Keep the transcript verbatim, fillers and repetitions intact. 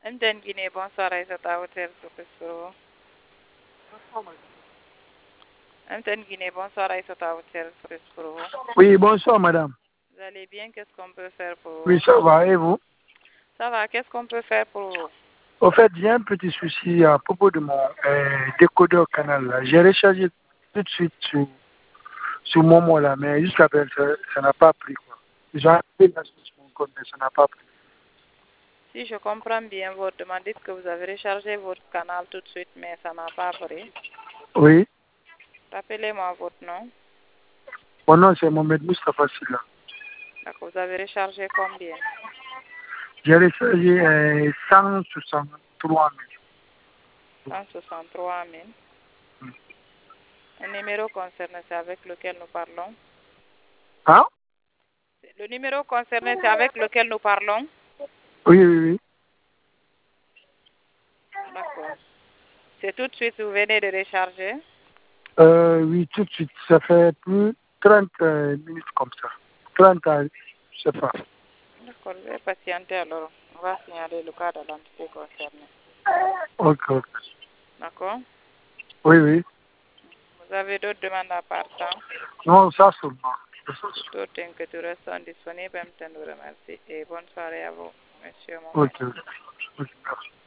Mden Guinée, bonsoir Aïssata Hôtel Sopesporo. Mden Guinée, bonsoir Aïssata Hôtel Sopesporo. Oui, bonsoir madame. Vous allez bien? Qu'est-ce qu'on peut faire pour vous? Oui, ça va, et vous? Ça va, qu'est-ce qu'on peut faire pour vous? Au fait, j'ai un petit souci à propos de mon euh, décodeur canal là. J'ai rechargé tout de suite sur, sur Momo là, mais jusqu'à présent, ça ça n'a pas pris quoi. J'ai appelé la sur mon compte, mais ça n'a pas pris. Si je comprends bien votre demande, dites que vous avez rechargé votre canal tout de suite, mais ça n'a pas pris. Oui. Rappelez-moi votre nom. Mon nom c'est Mohamed Moustapha Silla. D'accord, vous avez rechargé combien? J'ai rechargé euh, cent soixante-trois mille. cent soixante-trois mille. Hmm. Un numéro concerné, c'est avec lequel nous parlons? Hein? Le numéro concerné, c'est avec lequel nous parlons? Oui, oui, oui. D'accord. C'est tout de suite, vous venez de recharger? Euh, oui, tout de suite. Ça fait plus trente euh, minutes comme ça. trente, euh, je sais pas. D'accord, je vais patienter alors. On va signaler le cas de l'entité concernée. Ok, ok. D'accord? Oui, oui. Vous avez d'autres demandes à part ça? Non, ça seulement. Pour toute inquiétude, restons disponibles. Je vous remercie et bonne soirée à vous, monsieur. Ok, ok. Ok, merci.